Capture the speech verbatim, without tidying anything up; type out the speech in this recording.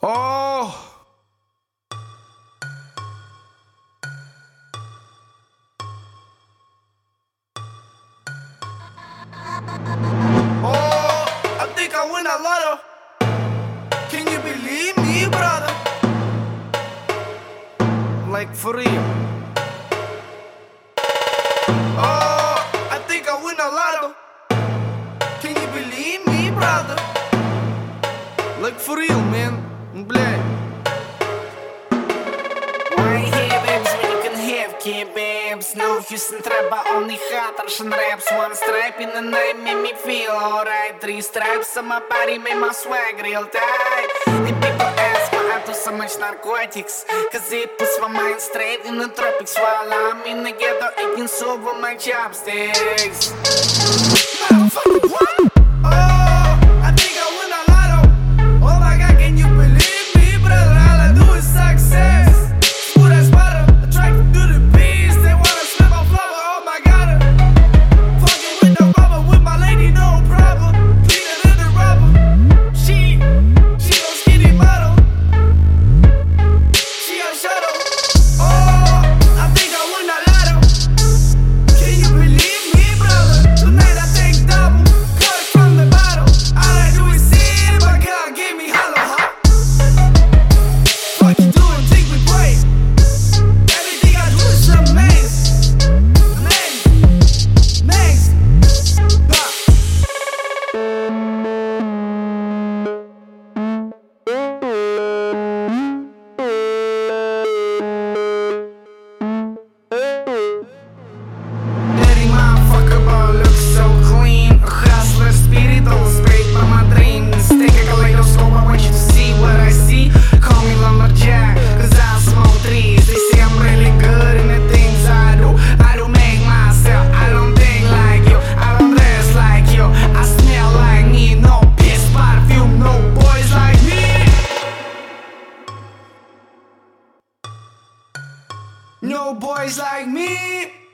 Oh. Oh, I think I win a lotto. Can you believe me, brother? Like for real. Oh, I think I win a lotto. Can you believe me, brother? Like for real, man. Блядь. Why have babes when you can have key babes? No Houston trap, but only hot Russian raps. One stripe in the night made me feel alright. Three stripes on my body made my swag real tight. And people ask why I do so much narcotics, cause it puts my mind straight in the tropics, while I'm in the ghetto eating soup with my chopsticks. Motherfucker, what? Oh, I think I win a lotto. Oh my God, can you believe me, brother? All I do is success. Smooth as butter, attracted to the bees. They wanna smell my flower, oh my God. Fucking with the rubber, with my lady, no problem. Cleaner than the rubber. She, she gon' skinny model. She a shuttle. Oh, I think I win a lotto. Can you believe me, brother? Tonight I take double, cut it from the bottle. All I do is sip, my God gave me hollow, huh? Fuck you doing, think we break. Everything I do is amazing. Amazing. Amazing. Huh. Dirty motherfucker, but look so clean. A hustler spirit, all straight by my dreams. Take a kaleidoscope, I want you to see what I see. Call me lumberjack, cause I smoke trees. They say I'm really good in the things I do. I do make myself, I don't think like you, I don't dress like you, I smell like me. No piss perfume, no boys like me. No boys like me.